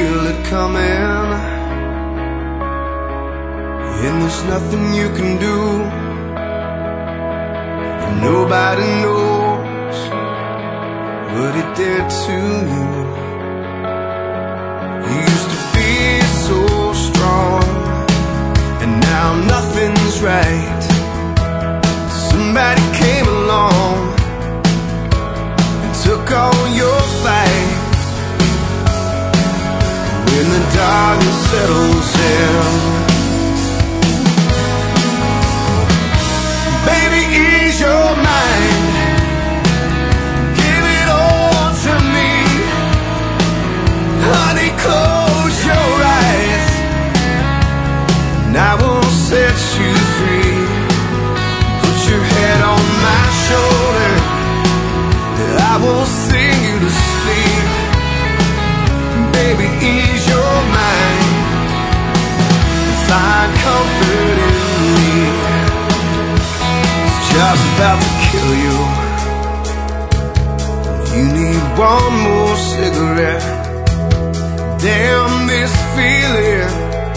feel it coming, and there's nothing you can do, and nobody knows what it did to you. You used to be so strong, and now nothing's right. Somebody came along and took all your fight. When the darkness settles in, baby, ease your mind, give it all to me. Honey, close your eyes, and I will set you free. Put your head on my shoulder, and I will sing you to sleep. Baby, ease your mind, find comfort in me. It's just about to kill you. You need one more cigarette. Damn, this feeling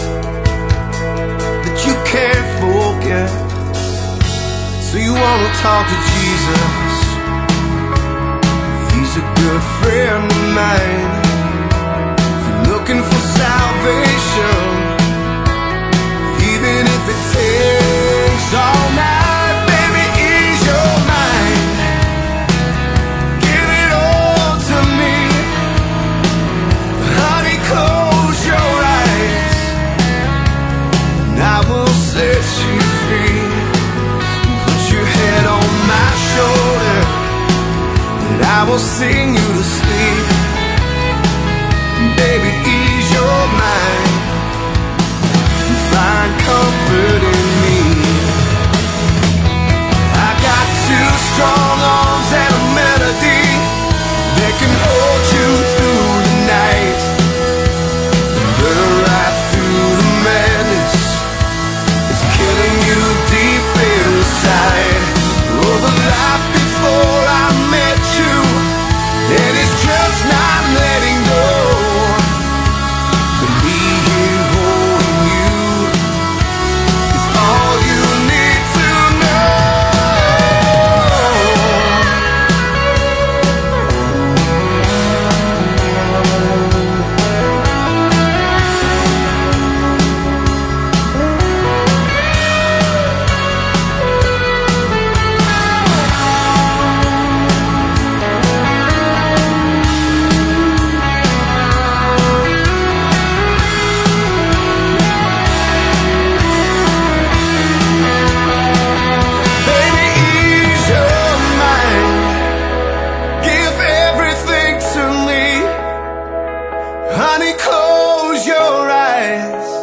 that you can't forget. So you wanna talk to Jesus? He's a good friend of mine. If you're looking for salvation, even if it takes all night, baby, ease your mind, give it all to me. Honey, close your eyes, and I will set you free. Put your head on my shoulder, and I will sing you to sleep. Baby, ease your mind, find comfort in me. I got two strong arms and a melody that can hold you through the night, burn right through the madness. It's killing you deep inside. Oh, the life before I met you, and it's just not letting go. But me here holding you is all you need to know. Baby, ease your mind, give everything to me. Honey, close your eyes,